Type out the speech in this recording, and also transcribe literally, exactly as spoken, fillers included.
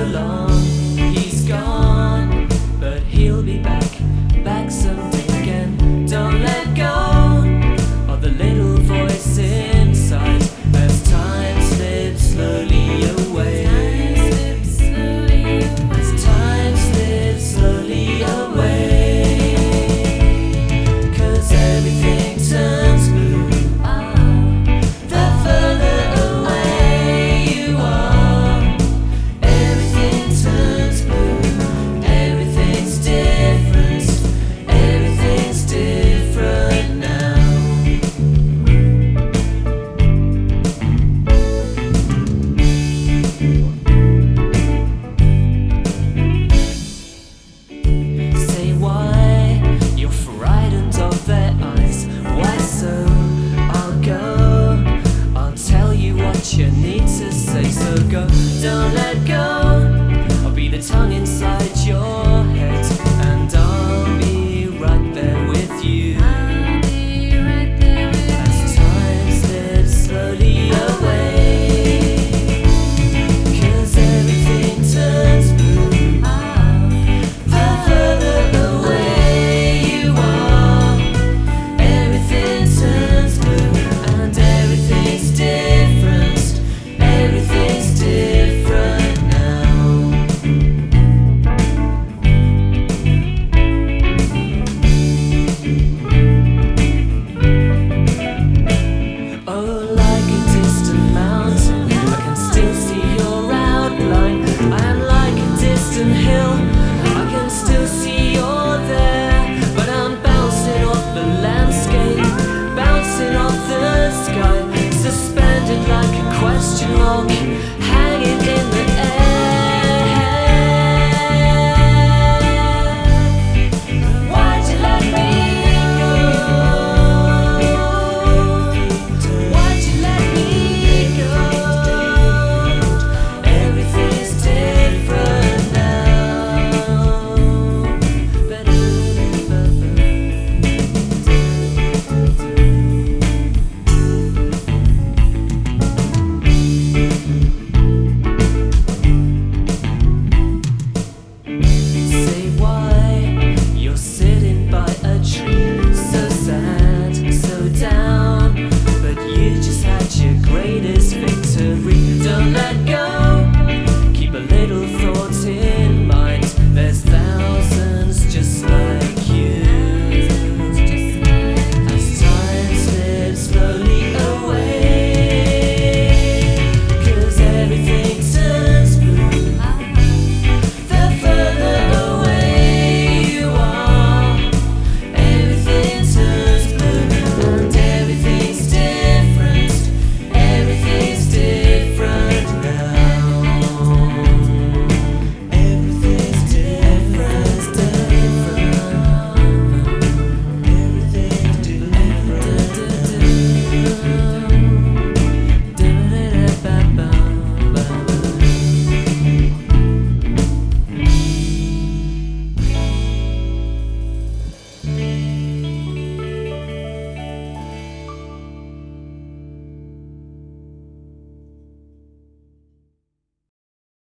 long, he's gone, but he'll be back, back someday again. Don't let go of the little voice inside as time slips slowly away. As time slips slowly away, 'cause everything turns blue the further away you are. Everything turns blue, everything's different, everything's different now. Say why you're frightened of their eyes. Why so? I'll go, I'll tell you what you need to say. So go, don't let go. I'll be the tongue inside your